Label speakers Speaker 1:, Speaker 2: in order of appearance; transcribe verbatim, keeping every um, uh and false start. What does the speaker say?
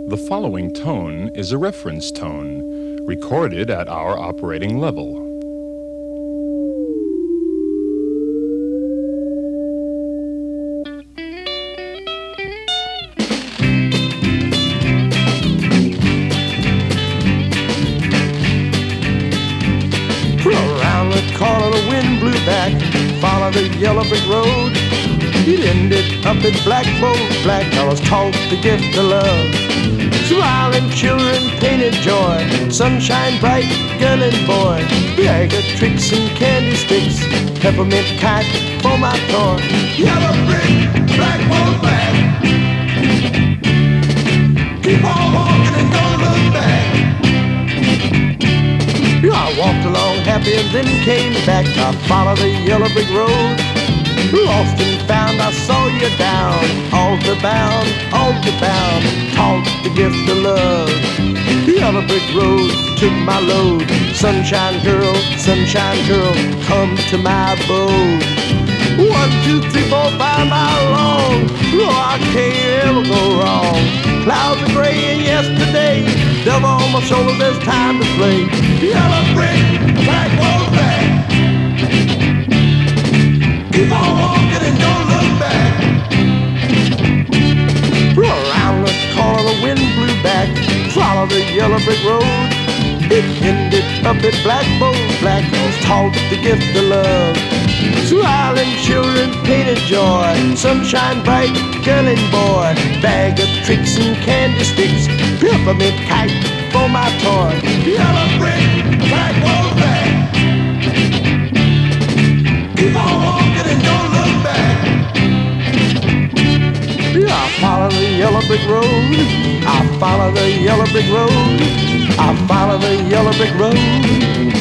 Speaker 1: The following tone is a reference tone, recorded at our operating level.
Speaker 2: Around the corner the wind blew back, follow the yellow brick road. It ended up in Black Bolt, black fellas taught the gift of love. Smiling children painted joy, sunshine bright, girl and boy. Bag of tricks and candy sticks, peppermint kite for my toy. Yellow brick, black Bolt back. Keep on walking and don't look back. I walked along happy and then came back. I followed the yellow brick road. Lost and found, I saw you down, altar bound, altar bound, taught the gift of love. The yellow brick road took my load. Sunshine girl, sunshine girl, come to my abode. One, two, three, four, five mile long. Oh, I can't ever go wrong. Clouds are gray and yesterday, dove on my shoulder, there's time to play. Yellow brick, black Bolt back. Keep on walking and don't look back. Around the corner the wind blew back, follow the yellow brick road. It ended up at Black Bolt, black was taught the gift of love. Smiling children painted joy, sunshine bright, girl and boy. Bag of tricks and candy sticks, peppermint kite for my toy. Yellow brick, black Bolt back. Keep on walking and don't look back. I follow the yellow brick road. I follow the yellow brick road. I follow the yellow brick road.